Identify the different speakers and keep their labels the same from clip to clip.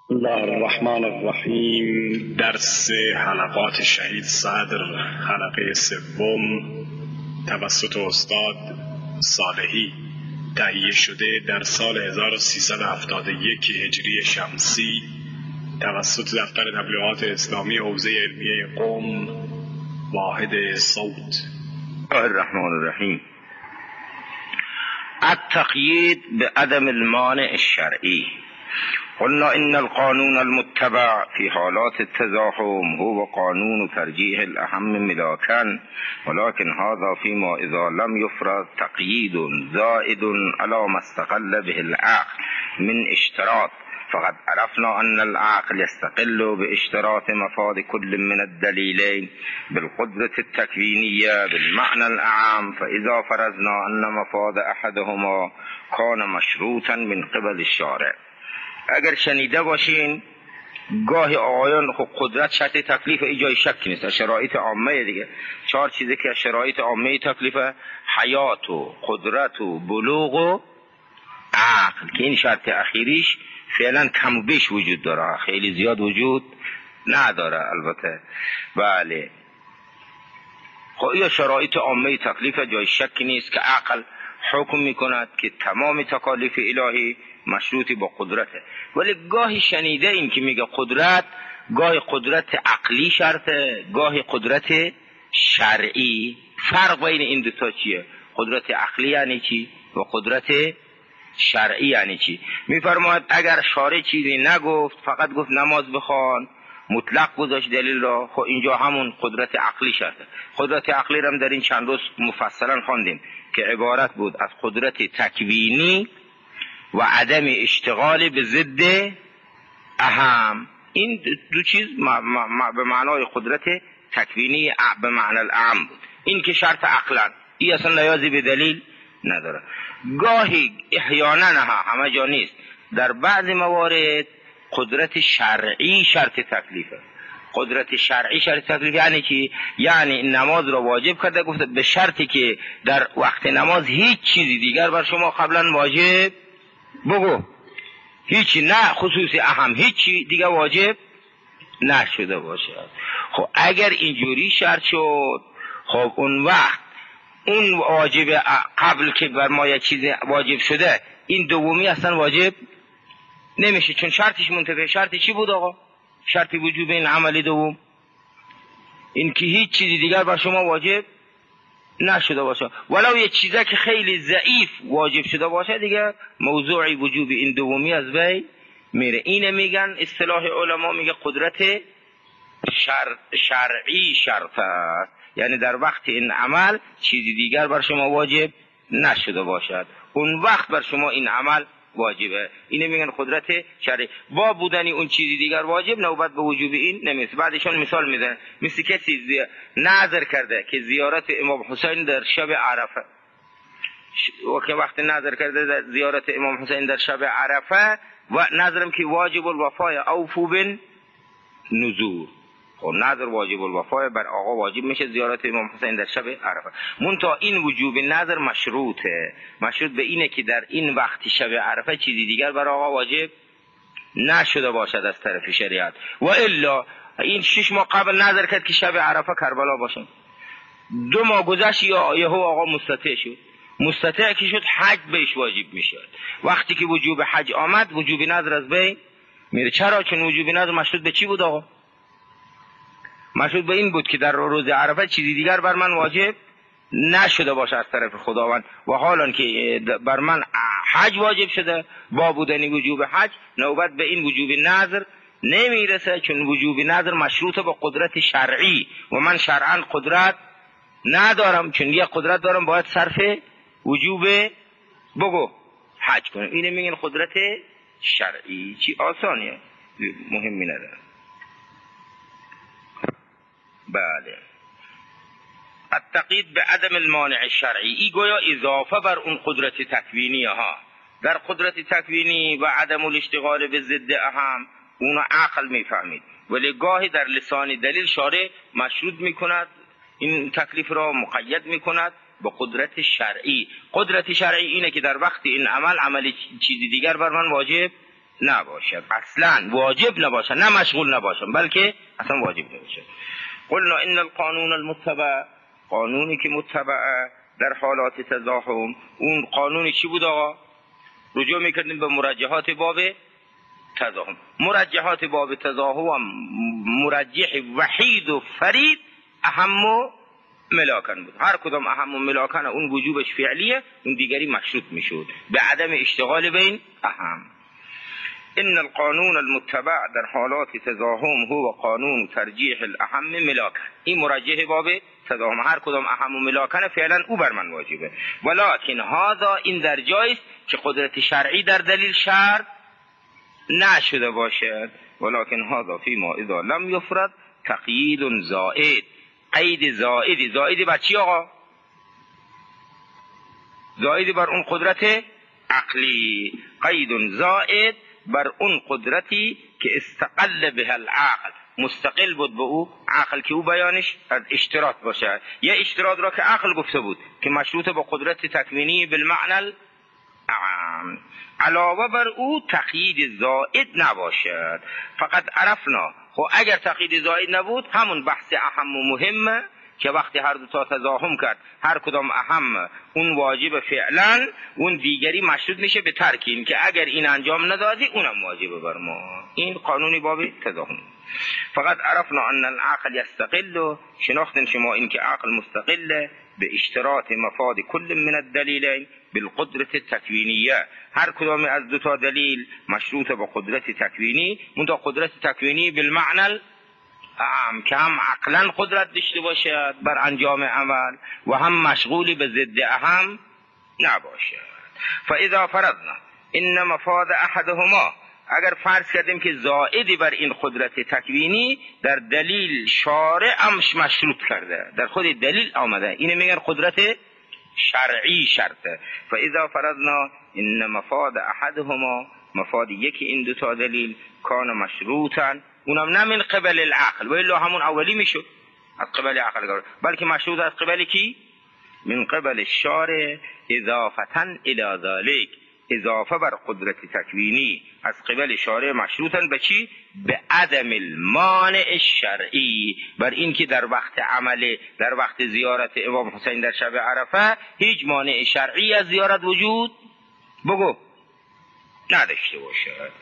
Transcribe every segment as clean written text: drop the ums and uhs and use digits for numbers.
Speaker 1: بسم الله الرحمن الرحیم. درس حلقات شهید صدر، حلقه سوم، توسط استاد صالحی تهیه شده در سال 1371 هجری شمسی توسط دفتر تبلیغات اسلامی حوزه علمیه قم، واحد صوت.
Speaker 2: بسم الله الرحمن الرحیم. التقیید بعدم المانع الشرعی. قلنا إن القانون المتبع في حالات التزاحم هو قانون ترجيح الأهم ملاكا، ولكن هذا فيما إذا لم يفرض تقييد زائد على ما استقل به العقل من اشتراط، فقد عرفنا أن العقل يستقل باشتراط مفاد كل من الدليلين بالقدرة التكوينية بالمعنى الأعم، فإذا فرضنا أن مفاد أحدهما كان مشروطا من قبل الشارع. اگر شنیده باشین گاهی آقایان خب قدرت شرط تکلیف ایجای شکی نیست، شرایط عامه دیگه. 4 چیزی که شرایط عامه تکلیف: حیات و قدرت و بلوغ و عقل، که این شرط اخیریش فعلا کم و بیش وجود داره، خیلی زیاد وجود نداره البته. بله، خب این شرایط عامه تکلیف جای شکی نیست که عقل حکم میکند که تمام تکالیف الهی مشروطی با قدرته. ولی گاهی شنیده این که میگه قدرت، گاهی قدرت عقلی شرطه، گاهی قدرت شرعی. فرق بین این دوتا چیه؟ قدرت عقلی یعنی چی و قدرت شرعی یعنی چی؟ میفرماید اگر شارع چیزی نگفت، فقط گفت نماز بخوان، مطلق گذاشت دلیل را، خب اینجا همون قدرت عقلی شرطه. قدرت عقلی را هم در این چند روز مفصلا خواندیم که عبارت بود از قدرت تکوینی و عدم اشتغال به ضد اهم. این دو چیز به معنای قدرت تکوینی به معنی الاعم بود. این که شرط عقلن، این اصلا نیازی به دلیل نداره. گاهی احیانا، همه جا نیست، در بعض موارد قدرت شرعی شرط تکلیفه. قدرت شرعی شرط تکلیف یعنی چی؟ یعنی نماز را واجب کرده، گفته به شرطی که در وقت نماز هیچ چیزی دیگر بر شما قبلا واجب بگو، هیچی، نه خصوصی اهم، هیچی دیگه واجب نشده باشه. خب اگر اینجوری شرط شد، خب اون وقت اون واجب قبل که بر ما یک چیز واجب شده، این دومی اصلا واجب نمیشه، چون شرطش منتفی. شرط چی بود آقا؟ شرط وجوب این عمل دوم، این که هیچ چیزی دیگر بر شما واجب نشده باشه، ولو یه چیزی که خیلی ضعیف واجب شده باشه، دیگه موضوع وجوب این دومی از بین میره. اینه میگن اصطلاح علما میگه قدرت شرعی شرط است، یعنی در وقت این عمل چیزی دیگر بر شما واجب نشده باشد، اون وقت بر شما این عمل واجبه. اینه میگن قدرت شرعی. با بودنی اون چیزی دیگر واجب، نوبت به وجوب این نمیرسه. بعدشون مثال میزنن، مثل کسی نظر کرده که زیارت امام حسین در شب عرفه، و که وقت نظر کرده در زیارت امام حسین در شب عرفه، و نظرم که واجب الوفای اوفو بن نذور، خب نظر واجب الوفای بر آقا واجب میشه زیارت امام حسین در شب عرفه. منتها این وجوب نظر مشروطه، مشروط به اینه که در این وقت شب عرفه چیزی دیگر بر آقا واجب نشده باشد از طرف شریعت. و الا این 6 ماه قبل نظر کرد که شب عرفه کربلا باشه، 2 ماه گذشت یهو آقا مستطیع شد، مستطیع که شد حج بهش واجب میشد. وقتی که وجوب حج آمد، وجوب نظر از بین میره. چرا؟ چون وجوب نظر مشروط به چی بود آقا؟ مشروط به این بود که در روز عرفه چیزی دیگر بر من واجب نشده باشه از طرف خداوند، و حالا که بر من حج واجب شده، با بودن وجوب حج نوبت به این وجوب نظر نمیرسه، چون وجوب نظر مشروطه با قدرت شرعی، و من شرعا قدرت ندارم، چون یه قدرت دارم باید صرف وجوب بگو حج کنم. اینه میگن قدرت شرعی. چی آسانیه، مهمی نداره. بله، التقیید به عدم المانع الشرعی، ای گویا اضافه بر اون قدرت تکوینی ها. در قدرت تکوینی و عدم الاشتغال به ضد اهم، اونو عقل میفهمید، ولی گاهی در لسان دلیل شارع مشروط میکند، این تکلیف را مقید میکند با قدرت شرعی. قدرت شرعی اینه که در وقت این عمل چیزی دیگر بر من واجب نباشد، اصلا واجب نباشد، نه مشغول نباشد بلکه اصلا واجب نباشد. قلنا ان القانون المتبع، قانونی که متبعه در حالات تزاحم، اون قانونی چی بود آقا؟ رجوع میکردیم به مرجحات باب تزاحم. مرجحات باب تزاحم مرجح وحید و فرید اهم و ملاکن بود. هر کدام اهم و ملاکن اون وجوبش فعلیه، اون دیگری مشروط میشود به عدم اشتغال بین اهم. ان القانون المتبع در حالات تزاحم هو قانون ترجیح الاهم ملاکن. این مرجح باب تزاحم، هر کدام اهم و ملاکن فعلا او بر من واجبه. ولکن هذا، این در جایی است که قدرت شرعی در دلیل شرط نشده باشد. ولکن هذا فيما اذا لم يفرد تقیید زائد، قید زائدی. زائدی بر چی آقا؟ زائدی بر اون قدرت عقلی، قید زائد بر اون قدرتی که استقل به العقل، مستقل بود به او عقل که او بیانش از اشتراط باشه. یه اشتراط را که عقل گفته بود که مشروط با قدرت تکوینی بالمعنى الاعم، علاوه بر او تقیید زائد نباشد. فقط عرفنا. خب اگر تقیید زائد نبود، همون بحث اهم و مهمه که وقتی هر دو تا تزاحم کرد، هر کدام اهم اون واجب فعلا، اون دیگری مشروط میشه به ترک این، که اگر این انجام ندادی اونم واجبه بر ما. این قانونی باب تزاحم. فقط عرفنا ان العقل يستقل، شناختن شما این که عقل مستقله به اشتراط مفاد کل من الدلیلین بالقدرت تکوینیه. هر کدام از دو تا دلیل مشروط با قدرت تکوینی، منتها قدرت تکوینی بالمعنى که هم عقلا قدرت داشته باشد بر انجام عمل و هم مشغولی به ضد اهم نباشد. فاذا فرضنا ان مفاد احدهما، اگر فرض کردیم که زائدی بر این قدرت تکوینی در دلیل شارع امش مشروط کرده، در خود دلیل آمده، اینه میگن قدرت شرعی شرطه. فاذا فرضنا ان مفاد احدهما، مفاد یکی این دو تا دلیل، کان مشروطا، اونم نه من قبل العقل و الا همون اولی میشد از قبل عقل، بلکه مشروط از قبل کی؟ من قبل الشارع اضافتا الى ذلك، اضافه بر قدرت تکوینی از قبل شارع مشروطا به چی؟ به عدم المانع الشرعی، بر این که در وقت عمل، در وقت زیارت امام حسین در شب عرفه هیچ مانع شرعی از زیارت وجود بگو نداشته باشد.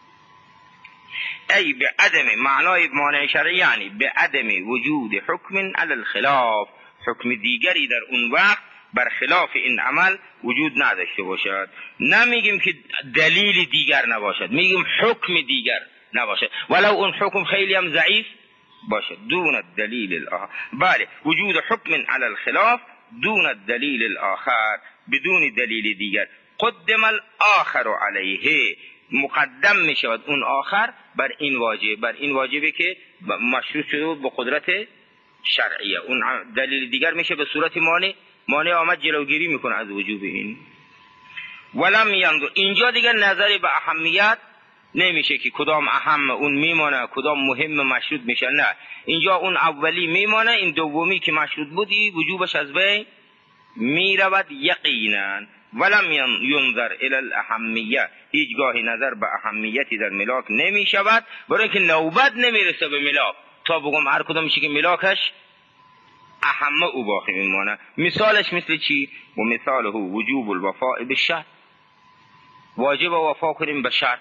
Speaker 2: ای به عدم، معنای مانع شرعی یعنی به عدم وجود حکم علی الخلاف، حکم دیگری در اون وقت بر خلاف این عمل وجود نداشته باشد. نمیگیم که دلیل دیگر نباشد، میگیم حکم دیگر نباشد، ولو اون حکم خیلی هم ضعیف باشد. دون الدلیل الاخر، بله وجود حکم علی الخلاف دون الدلیل الاخر، بدون دلیل دیگر. قدم الاخر علیه، مقدم می شود اون آخر بر این واجب، بر این واجبی که مشروط شده با قدرت شرعیه. اون دلیل دیگر میشه به صورت مانع آمد جلوگیری میکنه از وجوب این. ولم ینظر، اینجا دیگر نظری به اهمیت نمیشه که کدام اهم اون میمانه کدام مهم مشروط میشه، نه، اینجا اون اولی میمانه، این دومی که مشروط بودی وجوبش از بین میرود یقینا. ولم ینظر الی الاهمیه، هیچگاهی نظر به اهمیتی در ملاک نمی شود، برای اینکه نوبت نمیرسه به ملاک تا بگم هر کدام میشه که ملاکش اهمه او باقی میمانه. مثالش مثل چی؟ و مثاله وجوب الوفاء بالشرط، واجب وفا کنیم به شرط.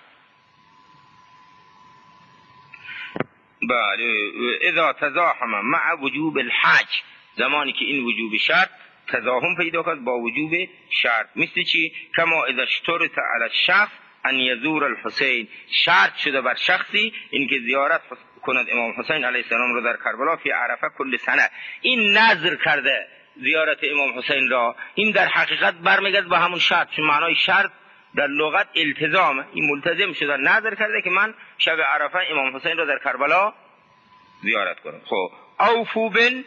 Speaker 2: بله، اذا تزاحم مع وجوب الحج، زمانی که این وجوب شرط تزاحم پیدا کرد با وجوب شرط. مثل چی؟ کما اذا اشترط علی الشخص ان یزور الحسین، شرط شده بر شخصی اینکه زیارت کند امام حسین علیه السلام رو در کربلا فی عرفه کل سنه. این نظر کرده زیارت امام حسین را، این در حقیقت برمیگرد به همون شرط، چون معنای شرط در لغت التزام، این ملتزم شده، نظر کرده که من شب عرفه امام حسین را در کربلا زیارت کنم. خب اوفو بن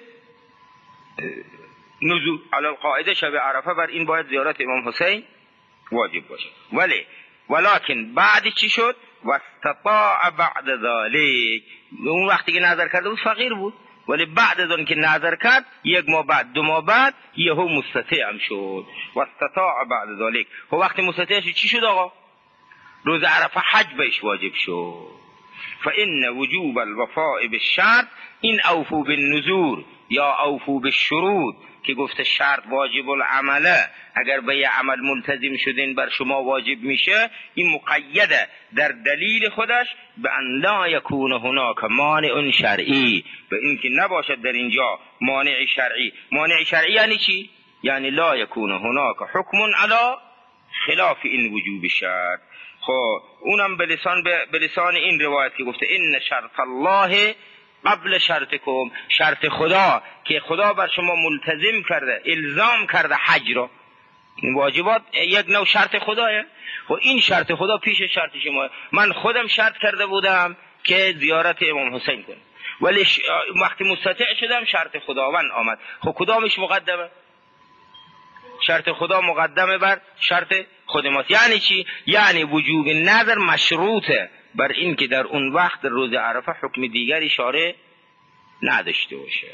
Speaker 2: نزول علی القاعده، شب عرفه بر این باید زیارت امام حسین واجب باشه. ولکن بعد چی شد؟ واستطاع بعد ذلك، اون وقتی که نظر کرده بود فقیر بود، ولی بعد از اون که نظر کرد یک ماه بعد، دو ماه بعد، یهو مستطاع هم شد. واستطاع بعد ذلك، خب وقتی مستطاع شد چی شد آقا؟ روز عرفه حج بهش واجب شد. فإن وجوب الوفاء بالشرط این اوفو بالنذور یا اوفو بالشروط که گفته شرط واجب العمله، اگر به یه عمل ملتزم شدین بر شما واجب میشه، این مقیده در دلیل خودش به ان لا یکون هناک مانع شرعی، به این که نباشد در اینجا مانع شرعی. مانع شرعی یعنی چی؟ یعنی لا یکون هناک حکم علی خلاف این وجوب شرط. خب اونم به لسان این روایت که گفته ان شرط الله قبل شرطکم، شرط خدا که خدا بر شما ملتزم کرده، الزام کرده حج را، این واجبات یک نوع شرط خداه. و این شرط خدا پیش شرط شما. من خودم شرط کرده بودم که زیارت امام حسین کنم، ولی وقتی مستطیع شدم شرط خداوند آمد. خب کدامش مقدمه؟ شرط خدا مقدمه بر شرط خود ماست. یعنی چی؟ یعنی وجوب نظر مشروطه بر این که در اون وقت در روز عرفه حکم دیگری شارع نداشته باشه.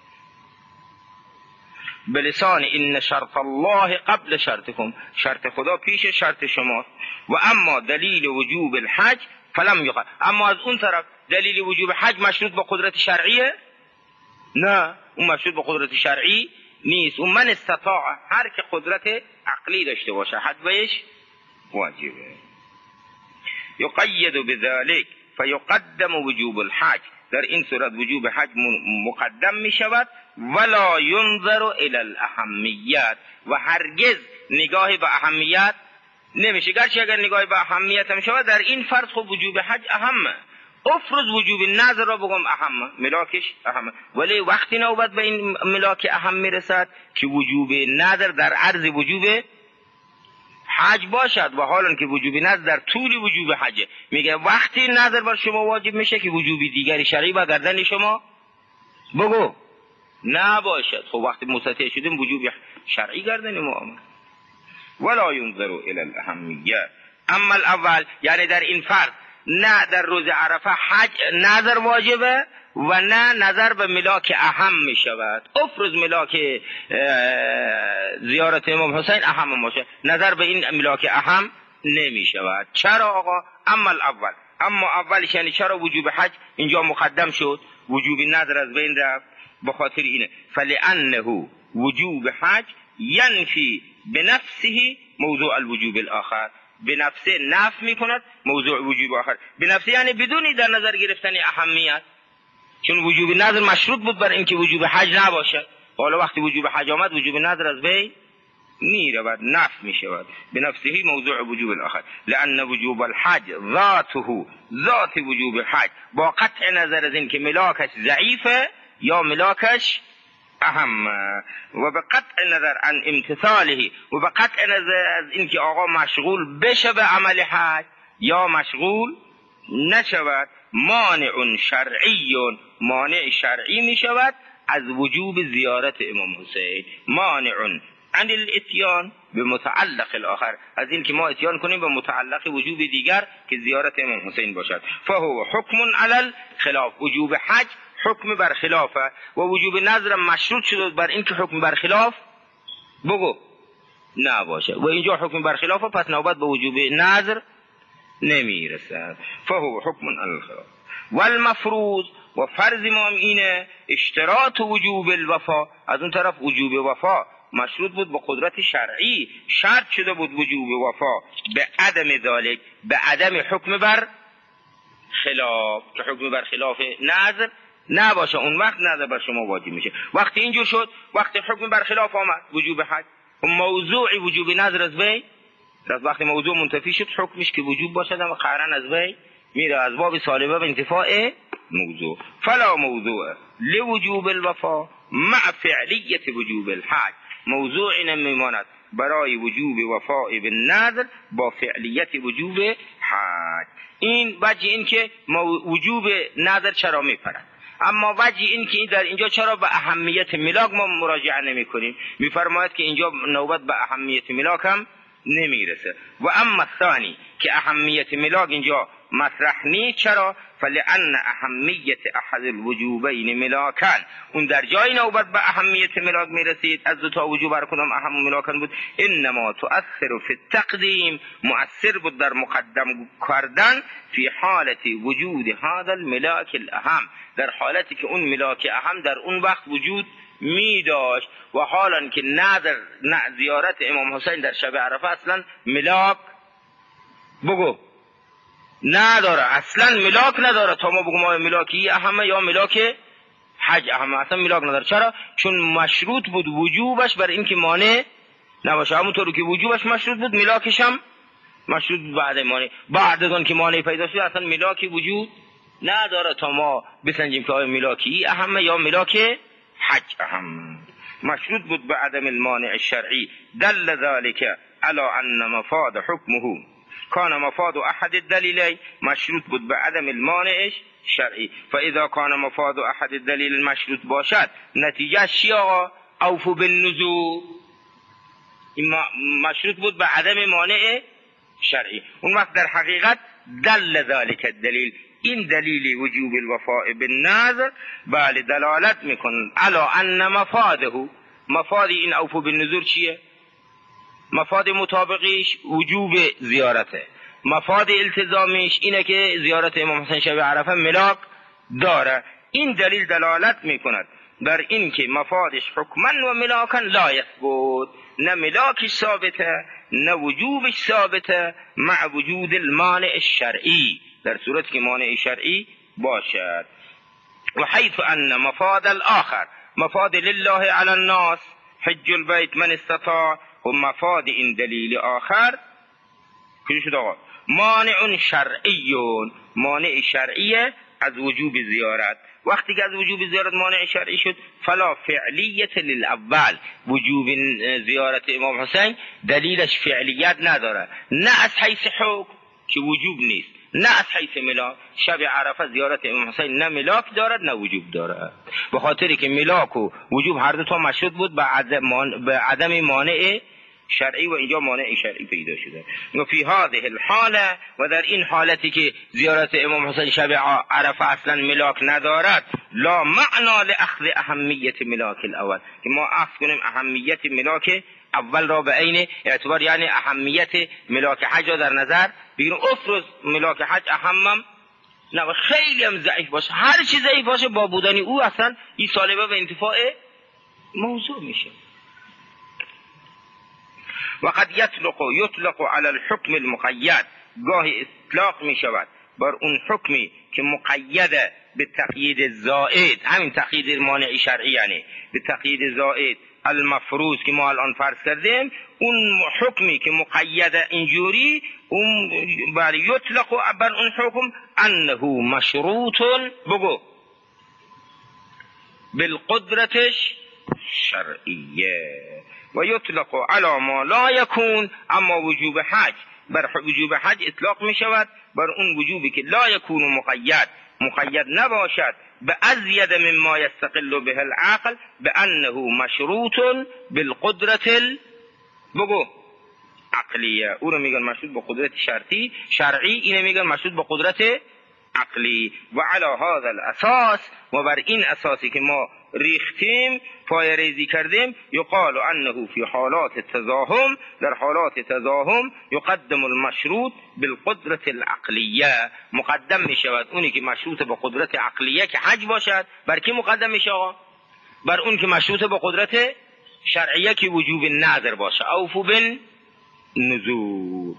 Speaker 2: بلسان ان شرط الله قبل شرطکم، شرط خدا پیش شرط شماست. و اما دلیل وجوب الحج فلم یقل، اما از اون طرف دلیل وجوب حج مشروط با قدرت شرعیه؟ نه، اون مشروط با قدرت شرعی نیست. اون من استطاع، هر که قدرت عقلی داشته باشه حج بهش واجبه. یقید بذلك فیقدم وجوب الحج، در این صورت وجوب حج مقدم می شود. ولا ينظر الى الاهمیت، و هرگز نگاهی به اهمیت نمیشه. گرچه اگر نگاهی به اهمیت هم شود در این فرض خب وجوب حج اهمه. افرض وجوب نظر را بگم اهمه، ملاکش اهمه، ولی وقتی نوبت به این ملاک اهم میرسد که وجوب نظر در عرض وجوب حج باشد، و حالا که وجوب نظر در طول وجوب حج، میگه وقتی نظر بر شما واجب میشه که وجوب دیگری شرعی با گردن شما بگو نباشد. خب وقتی مستطیع شدیم وجوب شرعی گردن ما آمد. ولا ينظر الى الاهمیت. اما الاول یعنی در این فرض نه در روز عرفه حج نظر واجبه و نه نظر به ملاک اهم می شود. افرض ملاک زیارت امام حسین اهم باشه، نظر به این ملاک اهم نمی شود. چرا آقا؟ اما اولش یعنی چرا وجوب حج اینجا مقدم شد، وجوب نظر از بین رفت؟ بخاطر اینه فلانه وجوب حج ینفی بنفسه موضوع الوجوب الاخر، به نفسه نفی میکند موضوع وجوب آخر. به نفسه یعنی بدونی در نظر گرفتن اهمیت، چون وجوب نظر مشروط بود بر اینکه وجوب حج نباشد. حالا وقتی وجوب حج آمد وجوب نظر از بین میرود، نفی میشود. به نفسه موضوع وجوب الاخر، لان وجوب الحج ذاته، ذات وجوب الحج با قطع نظر از اینکه ملاکش ضعیفه یا ملاکش اهم، و به قطع نظر عن امتثاله، و به قطع نظر از اینکه آقا مشغول بشه به عمل حج یا مشغول نشود، مانع شرعی، مانع شرعی می شود از وجوب زیارت امام حسین، مانع عن الاتیان به متعلق الاخر، از اینکه ما اتیان کنیم به متعلق وجوب دیگر که زیارت امام حسین باشد. فهو حکم علی الخلاف، وجوب حج حکم بر خلافه، و وجوب نظر مشروط شده بر این که حکم بر خلاف بگو نباشه، و اینجا حکم بر خلافه، پس نوبت به وجوب نظر نمیرسد. فهو حکم علی الخلاف. والمفروض، و فرض ما اینه اشتراط وجوب الوفا، از اون طرف وجوب وفا مشروط بود به قدرت شرعی، شرط شده بود وجوب وفا به عدم ذالک، به عدم حکم بر خلاف، که حکم بر خلاف نظر نباشه، اون وقت نظر بر شما واجب میشه. وقتی اینجور شد، وقتی حکم بر خلاف آمد وجوب حج، موضوع وجوب نظر از وی، وقتی موضوع منتفی شد حکمش که وجوب باشد و قرن از وی میره، از باب سالبه به انتفاع موضوع. فلا موضوع لوجوب الوفا مع فعلیت وجوب الحج، موضوع نمیماند برای وجوب وفاء بالنذر با فعلیت وجوب حج. این وجه این که وجوب نذر چرا میپرد، اما وجه این که در اینجا چرا به اهمیت ملاک ما مراجعه نمی کنیم؟ میفرماید که اینجا نوبت به اهمیت ملاک هم نمیرسه. و اما ثانی که اهمیت ملاک اینجا مطرح نیست. چرا؟ فلأن اهمیت احد الوجوبین ملاکن، اون در جای نوبت به اهمیت ملاک میرسید، از دو تا وجوب هر کدام اهم ملاکن بود. انما تؤثر فی التقدیم، مؤثر بود در مقدم کردن، فی حالت وجود هذا الملاک الاهم، در حالتی که اون ملاک اهم در اون وقت وجود می داشت. و حالا که نه زیارت امام حسین در شب عرفه اصلا ملاک بگو نداره، اصلا ملاک نداره، تا ما بگو ما ملاکی اهمه یا ملاک حج اهمه، اصلا ملاک نداره. چرا؟ چون مشروط بود وجوبش بر این که مانع نباشه، همونطور که وجوبش مشروط بود ملاکش هم مشروط بود بعد مانع. بعد از اون که مانع پیدا شد اصلا ملاکی وجود نداره تا ما بسنجیم که آیا ملاکی اهمه یا ملاک حج اهم. مشروط بود به عدم المانع الشرعی. دل ذلك على ان مفاد حکمه کان مفاد احد الدلیلین، مشروط بود به عدم المانع شرعی. فاذا کان مفاد احد الدلیل مشروط باشد، نتیجه چی آقا؟ اوفوا بالنذور، مشروط بود به عدم مانع شرعی. اون وقت در حقیقت دل ذلك الدلیل، این دلیل وجوب الوفاء بالنذر بله دلالت میکنه علی ان مفاده، مفاد این اوفوا بالنذور چیه؟ مفاد مطابقیش وجوب زیارته، مفاد التزامیش اینه که زیارت امام حسین شب عرفه ملاک داره. این دلیل دلالت میکند بر این که مفادش حکمن و ملاکن لا یثبت، نه ملاکش ثابته نه وجوبش ثابته، مع وجود المانع الشرعی، در صورت که مانع شرعی باشد. و حیث ان مفاد الاخر مفاد لله علی الناس حج البیت من استطاع، و مفاد این دلیل آخر که شد آقا مانع شرعی، مانع شرعی از وجوب زیارت. وقتی که از وجوب زیارت مانع شرعی شد، فلا فعلیت للاول، وجوب زیارت امام حسین دلیلش فعلیت نداره، نه از حیث حکم که وجوب نیست، نه از حیث ملاک. شب عرفه زیارت امام حسین نه ملاک دارد نه وجوب دارد، به خاطری که ملاک و وجوب هر دو تا مشروط بود به عدم مانع شرعی، و اینجا مانع شرعی پیدا شده. و فی هذه الحاله، و در این حالتی که زیارت امام حسین شب عرفه اصلا ملاک ندارد، لا معنا لاخذ اهمیت ملاک الاول، که ما اخذ کنیم اهمیت ملاک اول را به عین اعتبار، یعنی اهمیت ملاک حج را در نظر بگیریم. افرض ملاک حج اهمم نه خیلی هم ضعیف باشه، هر چی ضعیف باشه با بودن او اصلا این سالبه به انتفاع موضوع میشه. وقد یطلق علی الحکم المقید، گاهی اطلاق می شود بر اون حکمی که مقیده به تقیید زائد، همین تقیید مانع شرعی، یعنی به تقیید زائد المفروض که ما الان فرض کردیم، اون حکمی که مقیده اینجوری، اون بر یطلق بر اون حکم انه مشروط بگو بالقدرتش شرعیه، و یطلق علی ما لا یکون، اما وجوب حج بر وجوب حج اطلاق می شود بر اون وجوبی که لا یکون مقید نباشد به ازید مما یستقل به العقل بانه مشروط بالقدرت بگو عقلیه، او رو میگن مشروط به قدرت شرعی، اینه میگن مشروط به قدرت عقلی. و علی هذا الاساس، و بر این اساسی که ما ریختیم پای ریزی کردیم، یقال انه فی حالات تزاحم، در حالات تزاحم یقدم المشروط بالقدرت العقلیه، مقدم می شود اونی که مشروط به قدرت عقلیه که حج باشد، بر کی مقدم می شود؟ بر اون که مشروط به قدرت شرعیه که وجوب نظر باشه، اوفوا بالنذور.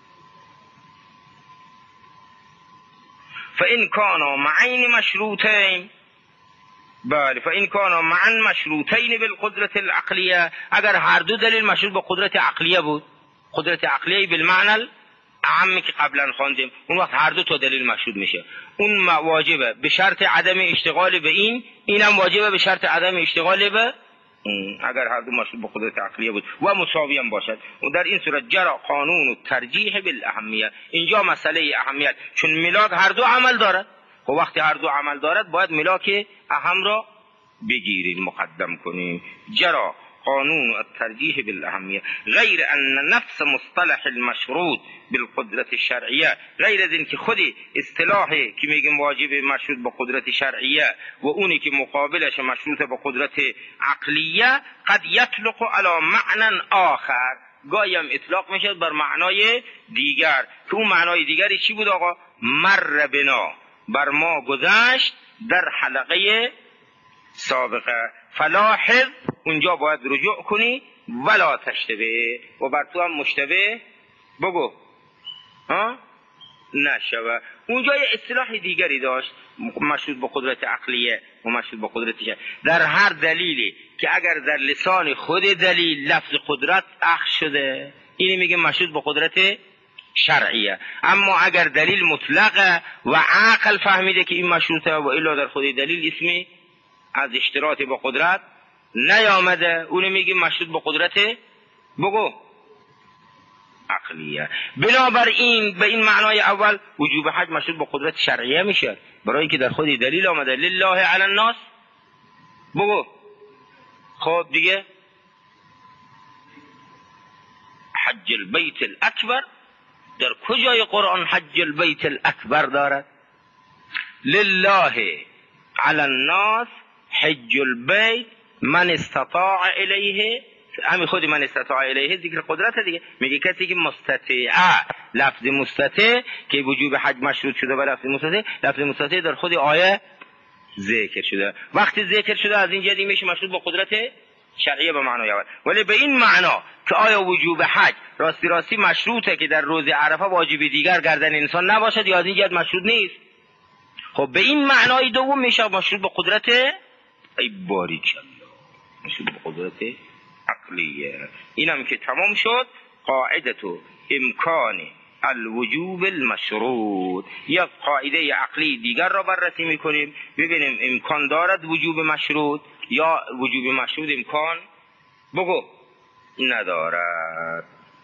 Speaker 2: فإن كانوا معين مشروطين، بله فإن كانوا معا مشروطين بالقدرة العقلية، اگر هر دو دلیل مشروط به قدرت عقلیه بود، قدرت عقلیه بالمعنى اعمی که قبلا خواندیم، اون وقت هر دو تا دلیل مشروط میشه. اون واجبه به شرط عدم اشتغال به اینم واجبه به شرط عدم اشتغال به اگر هر دو مشروط به قدرت عقلیه بود و مساوی هم باشد. و در این صورت جرا قانون الترجیح بالاهمیه، اینجا مسئله اهمیت، چون ملاک هر دو عمل دارد، و وقتی هر دو عمل دارد باید ملاک اهم را بگیریم مقدم کنیم. جرا قانون الترجیح بالاهمیه غیر ان نفس مصطلح المشروط بالقدرت الشرعیه، غیر از این که خودی اصطلاحی که میگیم واجب مشروط به قدرت شرعیه و اونی که مقابلش مشروط به قدرت عقلیه قد یطلق علی معنی آخر، گاهی هم اطلاق میشه بر معنای دیگر که اون معنای دیگری چی بود آقا؟ مر بنا، بر ما گذشت در حلقه سابقه، فلاحظ اونجا باید رجوع کنی ولا تشتبه، و بر تو هم مشتبه بگو نشوه. اونجا یه اصطلاح دیگری داشت مشروط به قدرت عقلیه و مشروط به قدرت شرعیه. در هر دلیلی که اگر در لسان خود دلیل لفظ قدرت اخذ شده اینی میگه مشروط به قدرت شرعیه، اما اگر دلیل مطلقه و عقل فهمیده که این مشروطه و الا در خود دلیل اسمی از اشتراط با قدرت نیامده اونو میگیم مشروط با قدرت بگو عقلیه. بنابراین به این معنای اول وجوب حج مشروط با قدرت شرعیه میشه، برای اینکه در خود دلیل آمده لله علی الناس بگو. خب دیگه حج البیت الاکبر در کجای قرآن حج البیت الاکبر دارد؟ لله علی الناس حج البیت من استطاع الیه، همین خودی من استطاع الیه ذکر قدرت دیگه، میگه کسی که مستطیع، لفظ مستطیع که وجوب حج مشروط شده و لفظ مستطیع در خود آیه ذکر شده، وقتی ذکر شده از این جهت میشه مشروط با قدرت شرعیه به معنای اول. ولی به این معنا که آیا وجوب حج راستی مشروطه که در روز عرفه واجب دیگر گردن انسان نباشد یا از این جهت مشروط نیست؟ خب به این معنای دوم میشه مشروط با قدرت ای باریکالله، مشروط با قدرت عقلیه. اینم که تمام شد قاعده امکان الوجوب المشروط، یک قاعده عقلی دیگر را بررسی میکنیم ببینیم امکان دارد وجوب مشروط یا وجوب مشروط امکان بگو ندارد.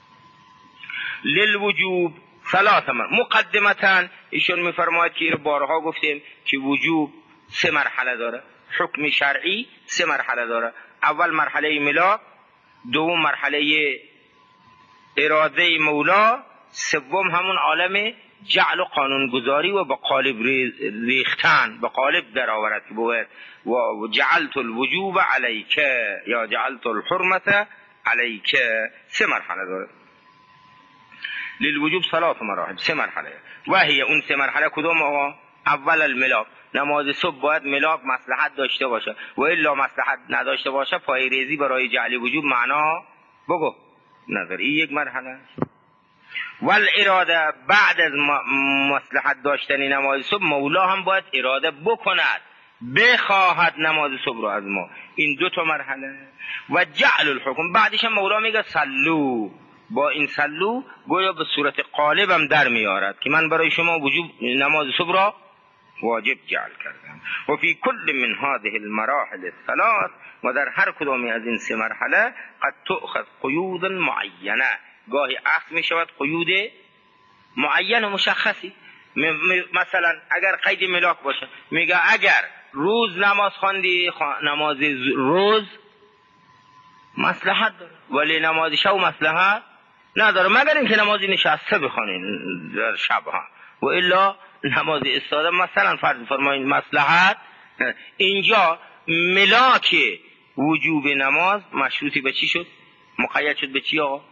Speaker 2: للوجوب ثلاث مقدمتن، ایشون میفرماید که بارها گفتیم که وجوب 3 مرحله داره، حکم شرعی 3 مرحله داره. اول مرحله ملاک، دوم مرحله اراده مولا، سوم همون عالم جعل و قانونگذاری و به قالب ریختن، به قالب در آورد که بود و جعلت الوجوب علیک یا جعلت الحرمت علیک. 3 مرحله داره للوجوب 3 مراحل، 3 مرحله و هی اون 3 مرحله کدوم آقا؟ اول الملاک، نماز صبح باید ملاک مصلحت داشته باشه و الا مصلحت نداشته باشه پای ریزی برای جعل وجوب معنا بگو نداره. این یک مرحله. والاراده، بعد از مصلحت داشتن نماز صبح مولا هم باید اراده بکند بخواهد نماز صبح رو از ما، این 2 مرحله. و جعل الحکم، بعدش هم مولا میگه صلو، با این صلو گویا به صورت قالب هم در میارد که من برای شما وجوب نماز صبح را واجب جعل کردم. و فی کل من هذه المراحل الثلاث، و در هر کدامی از این 3 مرحله قد تؤخذ قیود معینه، گاهی اخذ می شود قیود معین و مشخصی. مثلا اگر قید ملاک باشه میگه اگر روز نماز خواندی نماز روز مصلحت داره ولی نماز شب مصلحت نداره، مگر اینکه نمازی نشسته بخوانین در شب ها و الا نماز استاده مثلا فرض فرمایید مصلحت. اینجا ملاک وجوب نماز مشروطی به چی شد؟ مقید شد به چی آقا؟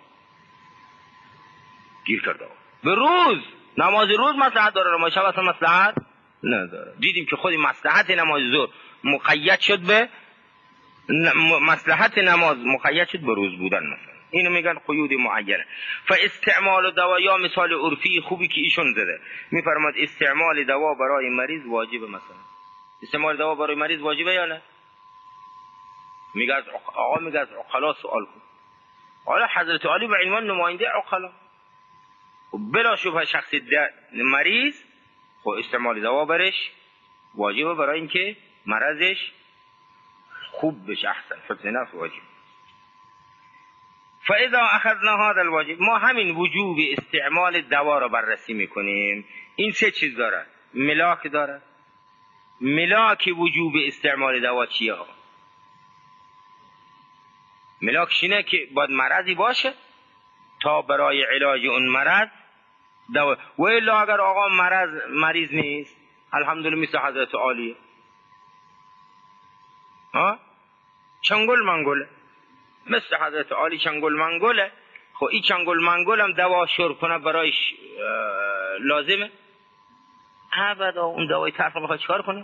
Speaker 2: گیر کرده به روز، نماز روز مصلحت داره نماز شب اصلا مصلحت نداره. دیدیم که خود مصلحت نماز ظهر مقید شد به مصلحت نماز مقید شد به روز بودن مثلا، اینو میگن قیود معینه. فاستعمال دوا، یا مثال عرفی خوبی که ایشون زده میفرماد استعمال دوا برای مریض واجبه. مثلا استعمال دوا برای مریض واجبه یا نه؟ میگه آقا میگه از عقلا سوال کن. حالا حضرت علی به عنوان نماینده عقلا بلا شبه شخص مریض خب استعمال دوا برش واجبه برای اینکه مرضش خوب بشه، احسن حفظ نفس واجب. فاذا اخذنا هذا الواجب، ما همین وجوب استعمال دوا را بررسی میکنیم. این 3 چیز داره، ملاک داره. ملاک وجوب استعمال دوا چیه؟ ملاکش اینه که باید مرضی باشه تا برای علاج اون مرض دوا. و الا اگر آقا مریض نیست، الحمدلله مثل حضرت عالیه، چنگل منگله، مثل حضرت عالی چنگل منگله. خب این چنگل منگل هم دوا شرب کنه برایش لازمه؟ ابدا. اون دوای تلخ میخواد چیکار کنه؟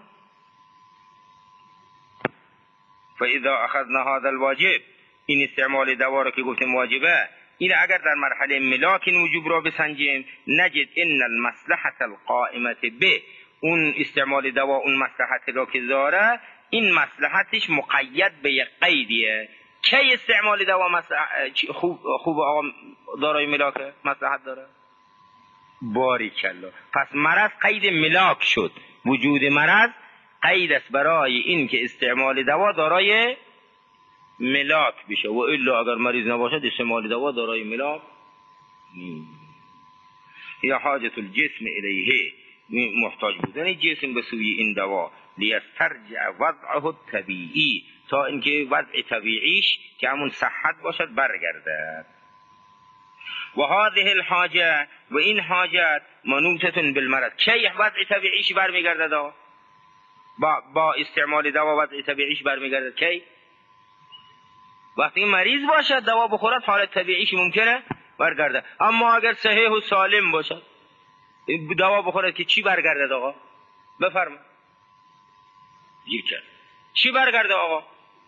Speaker 2: فاذا اخذنا هذا الواجب، این استعمال دوا رو که گفتیم واجبه، این اگر در مرحله ملاک این وجوب را بسنجیم، نجد ان المصلحه القائمه به، اون استعمال دوا اون مصلحت را که داره، این مصلحتش مقید به یک قیدیه. کی استعمال دوا خوب آقا دارای ملاک مصلحت داره؟ باریکالله. پس مرض قید ملاک شد، وجود مرض قید است برای این که استعمال دوا دارای ملاک بشه. و الا اگر مریض نباشد استعمال دوا دارای ملاک نیست. یا حاجت الجسم الیه، محتاج بودن جسم به سوی این دوا، لیسترجع وضعه الطبیعی، تا اینکه وضع طبیعیش که همون صحت باشد برگرده. و هذه الحاجه، و این حاجت منوطه بالمرض. کی وضع طبیعیش برمیگرده؟ دا با استعمال دوا وضع طبیعیش برمیگرده. کی؟ وقتی مریض باشد دوا بخورد حالت طبیعیش ممکنه برگرده. اما اگر صحیح و سالم باشد دوا بخورد که چی برگرده؟ آقا بفرما. گیر کرد. چی برگرده آقا؟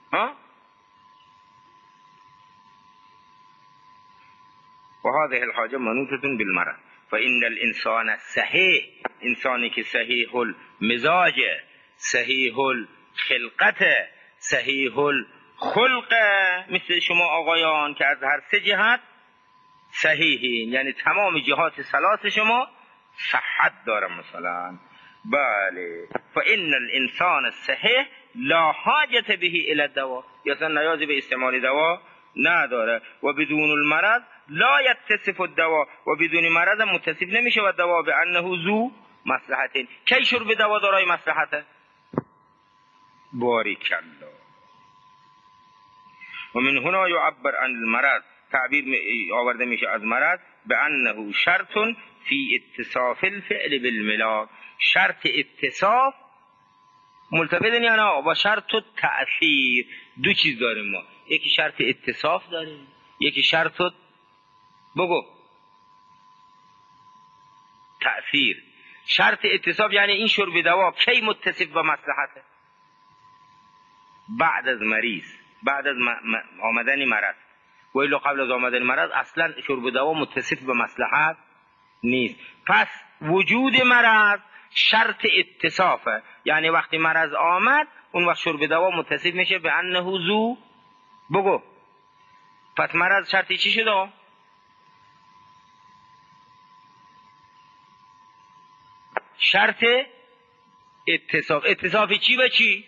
Speaker 2: و هذه الحاجه منوطه بالمرض. فان الانسان صحیح، انسانی که صحیح المزاج، صحیح الخلقت، صحیح الخلق، مثل شما آقایان که از هر سه جهت صحیحین، یعنی تمام جهات ثلاث شما صحت داره مثلا. بله. فان الانسان الصحیح لا حاجت به الى الدواء، اصلا نیازی به استعمال دوا نداره. و بدون المرض لا يتصف الدواء، و بدون مرض متصف نمیشه و دوا به انه ذو مصلحت. کی شرب دوا دارای مصلحته؟ باریکالله. و من هنا يعبر عن المرض، تعبیر آورده میشه از مرض به انه شرط فی اتصاف الفعل بالملاک. شرط اتصاف ملتفظن یا نه؟ با شرط تأثیر. دو چیز داریم ما، یکی شرط اتصاف داریم، یکی شرط بگو تأثیر. شرط اتصاف یعنی این شرب دوا کی متصف به مصلحته؟ بعد از مریض، بعد از آمدن مرض. و الا قبل از آمدن مرض اصلا شرب دوا متصف به مصلحت نیست. پس وجود مرض شرط اتصافه، یعنی وقتی مرض آمد اون وقت شرب دوا متصف میشه به انه ذو. بگو. پس مرض شرطی چی شده؟ شرط اتصاف. اتصاف چی به چی؟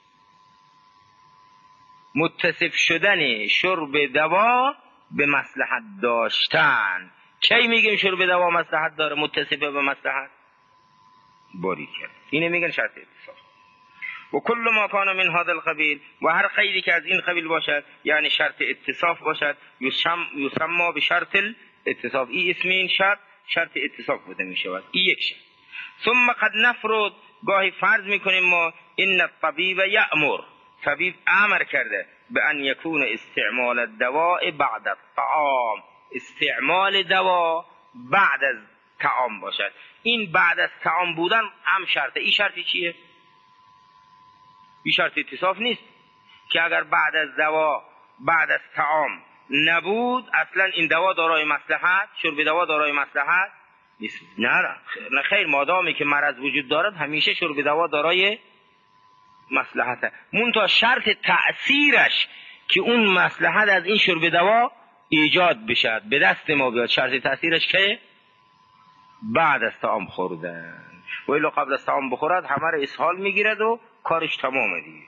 Speaker 2: متصف شدن شرب دوا به مصلحت داشتن. کی میگیم شرب دوا مصلحت داره؟ متصف به مصلحت. باریکالله. اینه میگن شرط اتصاف. و کل ما کان من هذا القبیل، و هر قیدی که از این قبیل باشد یعنی شرط اتصاف باشد، یسمى به شرط الاتصاف. این اسم این شرط اتصاف بوده میشود. این یک شرط. ثم قد نفرض، گاهی فرض میکنیم ما، ان الطبیب یأمر، طبیب امر کرده به ان یکون استعمال الدواء بعد الطعام، استعمال دوا بعد از طعام باشد. این بعد از طعام بودن هم شرطه. این شرطی چیه؟ این شرط اتصاف نیست که اگر بعد از دوا بعد از طعام نبود اصلا این دوا دارای مصلحت، شرب دوا دارای مصلحت نیست. نه خیر، مادامی که مرض وجود دارد همیشه شرب دوا دارای مصلحته. منتها شرط تأثیرش که اون مصلحت از این شرب دوا ایجاد بشد، به دست ما بیاد. شرط تأثیرش که بعد از طعام خوردن. و الا قبل از طعام بخورد همه را اسهال میگیرد و کارش تمامه دیگه.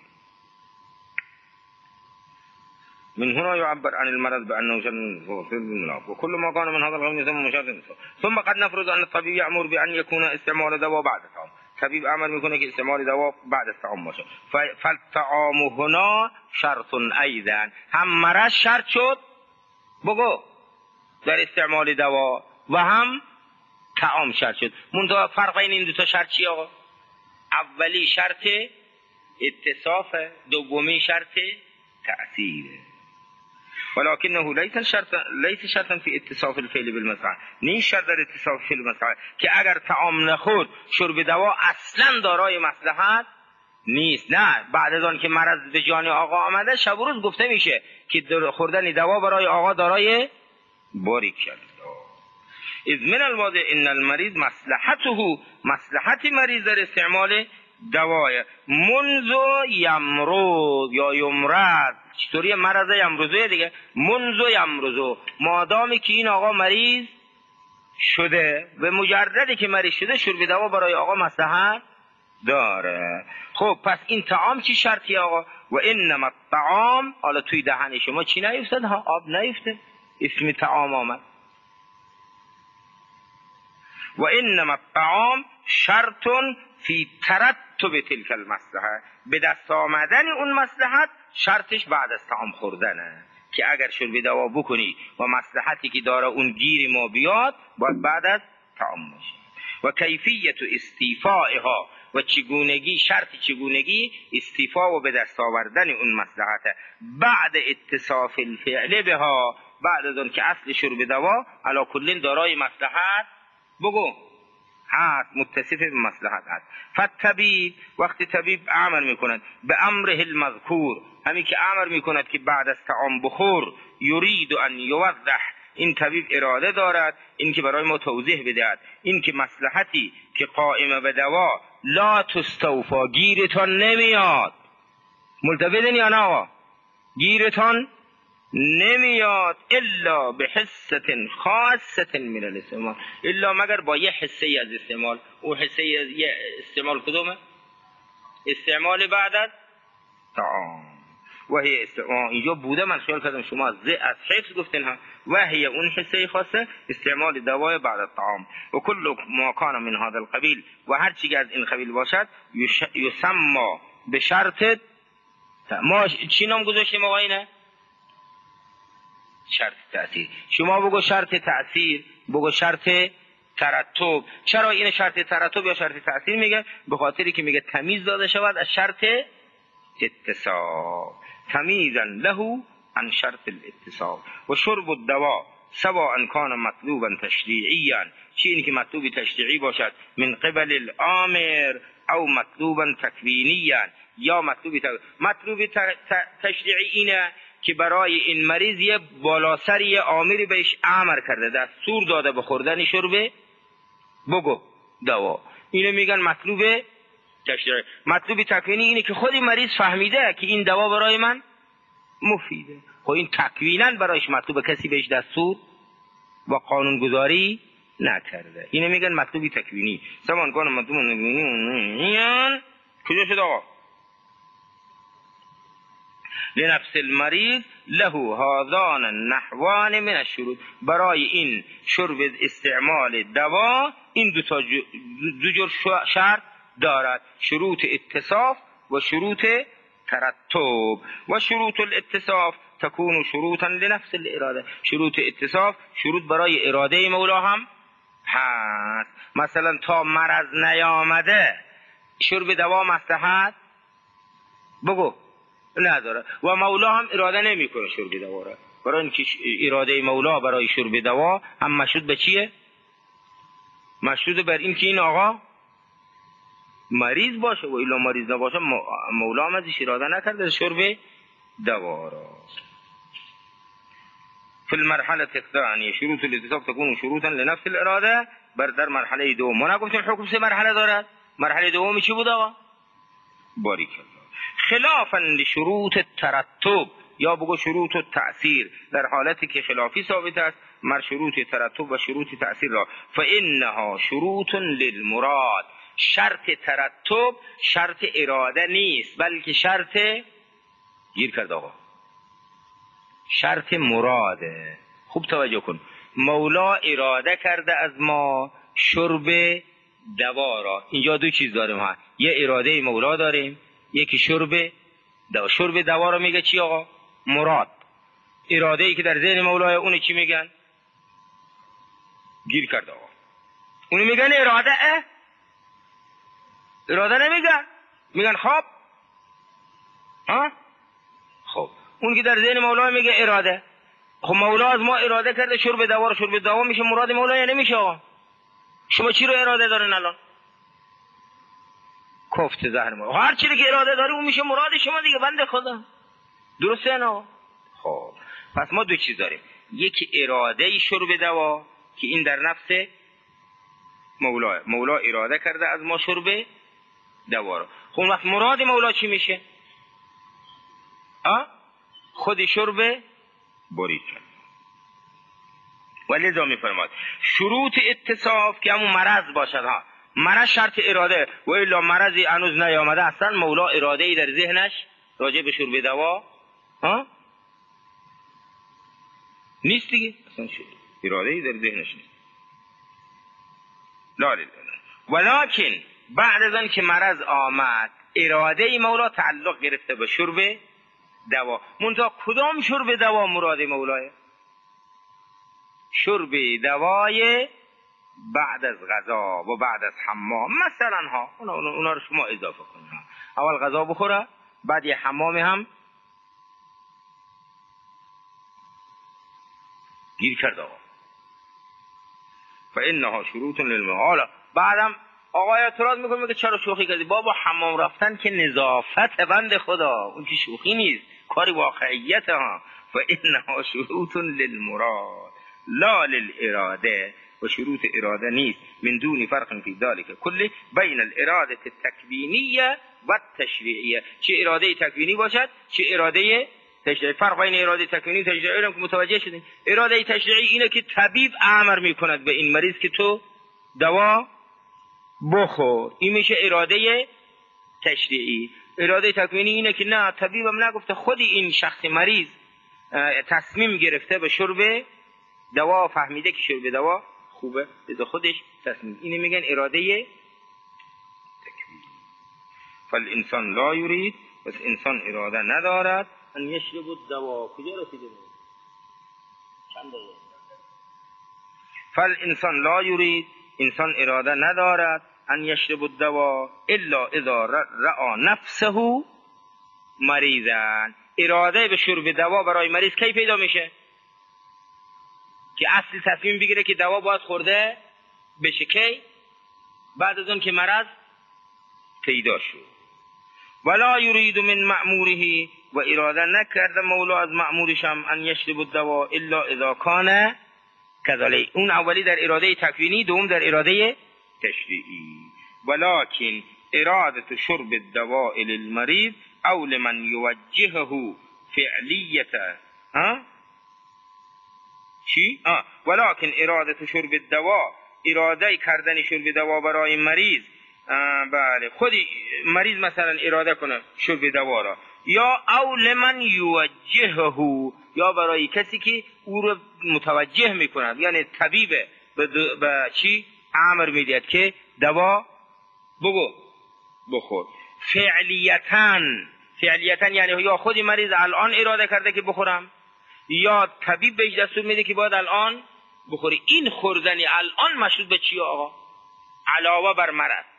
Speaker 2: من هنا يعبر عن المرض بأنه شرط الملاك. وكل ما كان من هذا القبيل يسمى شرط الإتصاف. ثم قد نفرض أن الطبيب يأمر بأن يكون استعمال دواء بعد الطعام. طبیب امر میکنه که استعمال دوا بعد از طعام باشه. فالطعام هنا شرط ایضا، هم مرض شرط شد بگو در استعمال دوا و هم طعام شرط شد. منتها فرق بین این دو تا شرط چیه آقا؟ اولی شرط اتصاف، دومی شرط تأثیره. ولكنه ليس شرطا في اتصاف الفعل بالمصلحه، نیست شرط در اتصاف فعل بالمصلحه که اگر طعام نخورد شرب دوا اصلا دارای مصلحت نیست. نه، بعد از آن که مرض به جان آقا آمده شب و روز گفته میشه که خوردن دوا برای آقا دارای باریک اذ من الواضح ان المریض مصلحته، مصلحت مریض در استعمال دوای منذ یمرض یا یمرض، چطوری مرض یمرضه دیگه، منذ یمرض، مادامی که این آقا مریض شده، به مجردی که مریض شده شرب دوا برای آقا مصلحت داره. خب پس این طعام چی شرطی آقا؟ و انما الطعام، حالا توی دهن شما چی نیفتد؟ ها، آب نیفته، اسم طعام آمد. و انما الطعام شرط فی ترتب تلک المصلحه، به دست آمدن اون مصلحت شرطش بعد از طعام خوردنه، که اگر شرب دوا بکنی و مصلحتی که داره اون گیر ما بیاد باید بعد از طعام باشه. و کیفیت استیفائها، و چگونگی، شرط چگونگی استیفا و به دست آوردن اون مصلحت بعد اتصاف الفعل بها، بعد از اون که اصل شرب دوا علی کل دارای مصلحت بگو هست، متصف به مصلحت هست. فالطبیب، وقتی طبیب امر میکند به امره المذکور، همین که امر میکند که بعد از طعام بخور، یرید ان یوضح، این طبیب اراده دارد این که برای ما توضیح بدهد این که مصلحتی که قائمه به دوا لا تستوفا، گیرتان نمیاد، ملتفظن یا نه آقا؟ گیرتان نمیاد الا به حصه خاصه من الاستعمال، الا مگر با یه حصه از استعمال. او حصه یه استعمال کدومه؟ استعمال بعد از طعام. و هی استعمال اینجا بوده، من خیال کردم شما از حفظ گفتین ها. و هی اون حصه خاصه استعمال دوای بعد از طعام. و کل ما کان من هذا القبیل، و هر چیزی از این قبیل باشد یسمى به شرط، ما چی نام گذاشتیم آقا اینه؟ شرط تأثیر. شما بگو شرط تأثیر، بگو شرط ترتب. چرا این شرط ترتب یا شرط تأثیر میگه؟ به خاطری که میگه تمیز داده شود از شرط اتصال، تمیزا له عن شرط الاتصال. و شرب الدواء سواء کان مطلوبا تشریعیا، چی این که مطلوب تشریعی باشد من قبل الامر او مطلوبا تکوینیا، یا مطلوب تشریعی اینه که برای این مریض یه بالاسر یه آمری بهش امر کرده، دستور داده به خوردن شرب بگو دوا، اینو میگن مطلوب تشریعی. مطلوب تکوینی اینه که خود مریض فهمیده که این دوا برای من مفیده، خب این تکویناً برایش مطلوب، کسی بهش دستور و قانون گذاری نکرده، اینو میگن مطلوب تکوینی. سمان کان مطلوب تکوینی کجا شد آقا؟ لنفس المریض له هذان النحوان من الشروط، برای این شرب استعمال دوا این دو جور شرط دارد، شروط اتصاف و شروط ترتب. و شروط الاتصاف تكون شروطا لنفس الاراده، شروط اتصاف شروط برای اراده مولا هم هست. مثلا تا مرض نیامده شرب دوا مصلحت بگو نداره، و مولا هم اراده نمیکنه شرب دوا را، برای اینکه اراده مولا برای شرب دوا هم مشروط به چیه؟ مشروط بر این که این آقا مریض باشه، و الا مریض نباشه مولا هم ازش اراده نکرده شرب دوا را. فی المرحله الثانیه شروط الاتصاف تكون شروطا لنفس الاراده، در مرحله دوم ما نگفتیم حکم سه مرحله دارد، مرحله دومی چی بود آقا؟ باریک الله. خلافا لشروط الترتب، یا بگو شروط التأثیر، در حالتی که خلافی ثابت است مر شروط ترتب و شروط تأثیر را. فانها شروط للمراد، شرط ترتب شرط اراده نیست بلکه شرط گیر کرد آقا، شرط مراده. خوب توجه کن، مولا اراده کرده از ما شرب دوا را. اینجا دو چیز داریم ها، یه اراده مولا داریم، یکی شرب دوا. شرب دوا را میگه چی آقا؟ مراد. اراده ای که در ذهن مولای اون چی میگن؟ گیر کرد آقا، اونو میگن اراده. اراده نمیگن، میگن خواب. ها خب اون که در ذهن مولا میگه اراده. خب مولا از ما اراده کرده شرب دوا رو، شرب دوا میشه مراد مولا یا نمیشه آقا؟ شما چی رو اراده دارین الان؟ کفت زهر ما، هر چیزی که اراده داره اون میشه مراد شما دیگه، بنده خدا. درسته نه؟ خب پس ما دو چیز داریم، یکی اراده شرب دوا که این در نفس مولا اراده کرده از ما شرب دوا رو. خب وقت مراد مولا چی میشه؟ خود شرب برید. ولذا میفرماد شروط اتصاف که همون مرض باشد ها. مرض شرط اراده، و الا مرضی هنوز نیامده اصلا مولا اراده ای در ذهنش راجع به شرب دوا نیست دیگه، اصلا اراده ای در ذهنش نیست. لا لا. ولکن بعد از آن که مرض آمد اراده ای مولا تعلق گرفته به شرب دوا. منتها کدام شرب دوا مراد مولاه؟ شرب دوای بعد از غذا و بعد از حمام مثلا ها، اونا رو شما اضافه کنید. اول غذا بخوره، بعد یه حمام هم گیر کرد آقا. فانها شروط للمحال. بعدم آقا اعتراض میکنه میگه چرا شوخی کردی؟ بابا حمام رفتن که نظافت بند خدا، اون که شوخی نیست، کاری واقعیت ها. فانها شروط للمراد لا للاراده، و شروط اراده نیست. من دون فرق فی ذلك کله بین الاراده التکوینیه و التشریعیه. چه اراده تکوینی باشد چه اراده تشریعی. فرق بین اراده تکوینی و تشریعی رو که متوجه شدین. اراده تشریعی اینه که طبیب امر میکند به این مریض که تو دوا بخور، این میشه اراده تشریعی. اراده تکوینی اینه که نه، طبیبم نگفته، خودی این شخص مریض تصمیم گرفته به شرب دوا، فهمیده که شرب دوا خوبه لذا خودش تصمیم. اینه میگن اراده تکوینی. فالانسان لا یرید، بس انسان اراده ندارد ان یشرب الدوا. کجا رسیده؟ چند دقیقه؟ فالانسان لا یرید، انسان اراده ندارد ان یشرب الدوا الا اذا رأى نفسه مریضا. اراده به شرب دوا برای مریض کی پیدا میشه؟ که اصل تصمیم بگیره که دوا باید خورده بشه. کی؟ بعد از اون که مرض پیدا شد. ولا یرید من مأموره، و اراده نکرده مولا از مأمورشم ان یشرب الدوا الا اذا کان کذالک. اون اولی در اراده تکوینی، دوم در اراده تشریعی. ولكن اراده شرب الدواء للمريض او لمن يوجهه فعلیه چی؟ ولكن اراده شرب الدواء، اراده کردن شرب دوا برای مریض، بله خودی مریض مثلا اراده کنه شرب دوا را، یا او لمن یوجهه، یا برای کسی که او رو متوجه میکند، یعنی طبیب به چی امر میدهد که دوا بخور. فعلیتاً یعنی یا خودی مریض الان اراده کرده که بخورم، یا طبیب بهش دستور میده که باید الان بخوری. این خوردنی الان مشروط به چی آقا؟ علاوه بر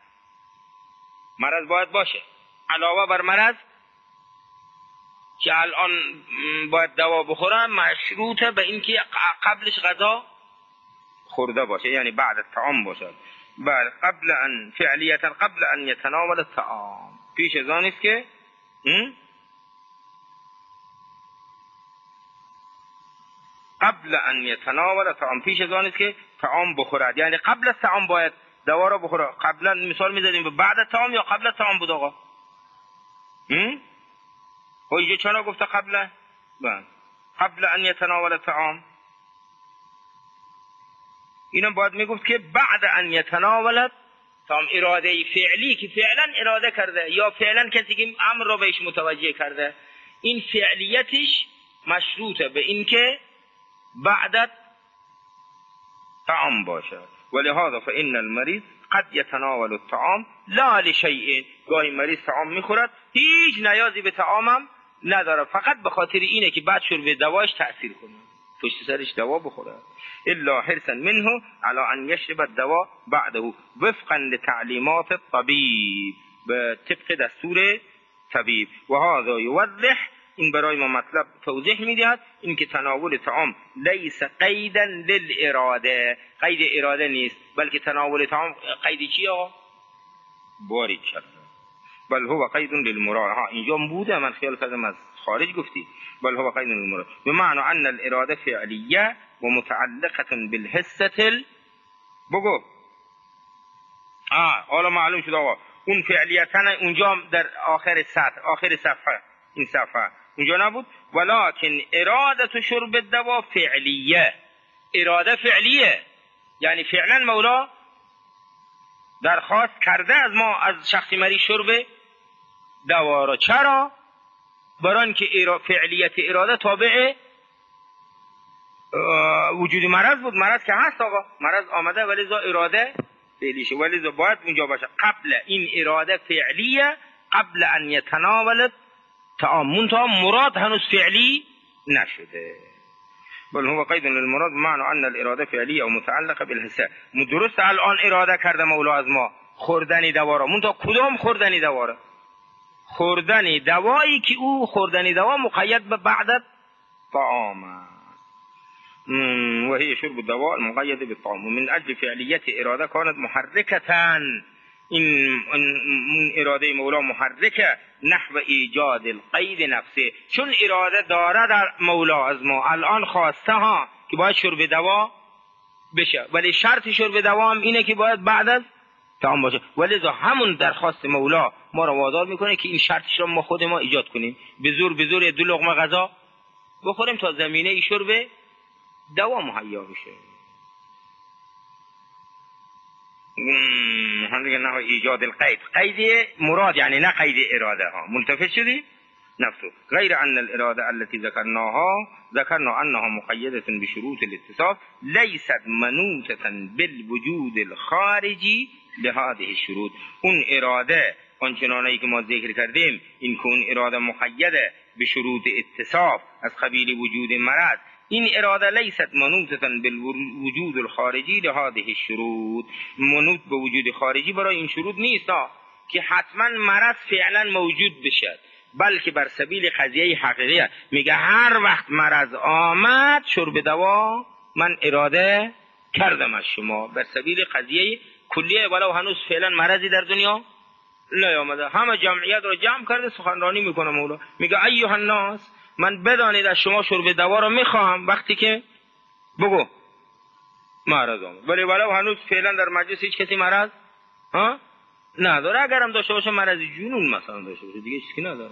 Speaker 2: مرض باید باشه، علاوه بر مرض که الان باید دوا بخورم، مشروطه به این که قبلش غذا خورده باشه، یعنی بعد الطعام باشه. بله فعلیتا قبل ان یتناول الطعام، پیش از آن است که قبل ان یتناول الطعام، پیش از آن است که طعام بخورد، یعنی قبل از طعام باید دوا را بخوره. قبلا مثال میزدیم بعد طعام یا قبل طعام بود آقا؟ و اینجا چرا گفته قبل ان یتناول الطعام؟ اینم باید میگفت که بعد ان یتناول طعام. اراده فعلی که فعلا اراده کرده، یا فعلا کسی که امر را بهش متوجه کرده، این فعلیتش مشروطه به این که بعد طعام باشه. ولهذا فإن المريض قد یتناول الطعام لا لشیء، گاهی مریض طعام میخورد هیچ نیازی به طعامم نداره، فقط به خاطر اینه که بعد شرب دواش تأثیر کنه، پشت سرش دوا بخوره. الا حرصا منه على ان یشرب الدواء بعده وفقا لتعلیمات الطبیب، به طبق دستور طبیب. و هذا یوضح، این برای ما مطلب توضیح میدهد این که تناول طعام لیس قیدا للاراده، قید اراده نیست، بلکه تناول طعام قید چیه؟ باری کرده، بل هو قید للمراد. ها اینجا بوده، من خیال کردم از خارج گفتی. بل هو قید للمراد بمعنى ان الاراده فعلیه و متعلقه بالحسه بگو. حالا معلوم شد آقا اون فعلیتن اونجا در آخر صفحه این صفحه اونجا نبود. ولكن اراده شرب الدواء فعلیه، اراده فعلیه، یعنی فعلا مولا درخواست کرده از ما، از شخصی مریض شرب دوا را. چرا؟ برای که فعلیت اراده تابع وجود مرض بود. مرض که هست آقا، مرض آمده ولی ذا اراده فعلیشه، ولی ذا باید اونجا باشه. قبل این اراده فعلیه، قبل ان یتناول طعام، منتها مراد هنوز فعلی نشده. بل هو قید للمراد بمعنى ان الاراده فعلیه و متعلقه بالحسه. درست الان اراده کرده مولا از ما خوردن دوا را، منتها کدام خوردن دوا را؟ خوردن دوایی که او خوردن دوا مقید به بعد طعام است. و هي شرب الدواء المقید بالطعام. ومن اجل فعلیت اراده كانت محرکتان، این اراده مولا محرکه نحو ایجاد القید نفسه، چون اراده داره در مولا از ما الان خواسته ها که باید شرب دوا بشه، ولی شرط شرب دوا هم اینه که باید بعد از طعام باشه. ولذا همون درخواست مولا ما رو وادار میکنه که این شرطش رو ما خود ما ایجاد کنیم، به زور 2 لقمه غذا بخوریم تا زمینه ای شرب دوا مهیا بشه. هم دیگه نه ایجاد القید، قید مراد یعنی نه قید اراده ها. منتفع شدی نفسه. غیر ان الاراده التي ذكرنا انها مقيده بشروط الاتصاف ليست منوطه بالوجود الخارجي لهذه الشروط. اون اراده آنچنانی که ما ذکر کردیم، این که اون اراده مقیده به شروط اتصاف از قبیل وجود مرض، این اراده لیست منوطه بالوجود الخارجی لهذه الشروط، منوط به وجود خارجی برای این شروط نیست که حتما مرض فعلا موجود بشه، بلکه بر سبیل قضیه حقیقیه. میگه هر وقت مرض آمد شرب دوا من اراده کردم از شما، بر سبیل قضیه کلیه، ولو هنوز فعلا مرضی در دنیا نیامده. همه جمعیت رو جمع کرده سخنرانی میکنه مولا، میگه ایها الناس، من بدانید از شما شرب دوا رو میخواهم وقتی که بگو مرض آمد، ولی ولو هنوز فعلا در مجلس هیچ کسی مرض نداره. اگرم داشته باشه مرض جنون مثلا داشته باشه، دیگه چیزی نداره.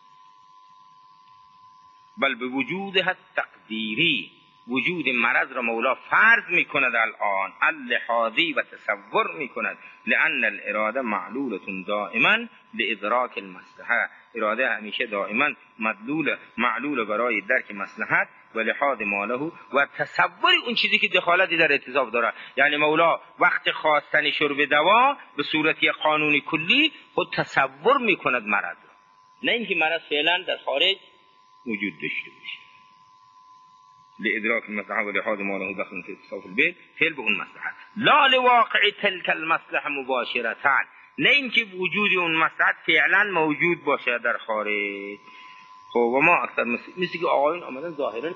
Speaker 2: بل به وجودها تقدیری، وجود مرض را مولا فرض میکند الان، اللحاظی و تصور میکند، لان الاراده معلولة دائما لادراک المصلحه. اراده همیشه دائما معلول برای درک مصلحت و لحاظ ماله و تصور اون چیزی که دخالتی در اتصاف داره. یعنی مولا وقت خواستن شرب دوا به صورتی قانونی کلی خود تصور میکند مرض را، نه اینکه مرض فعلا در خارج وجود داشته باشه. لادراک المصلحه و لحاظ ماله داخل فی اتصاف البيت، فعل به اون مصلحت، لا لواقع تلك المصلحه مباشرتا، نه اینکه وجود اون مصلحت فعلا موجود باشه در خارج. خب و ما اکثر مثل که آقایون آمدن ظاهرا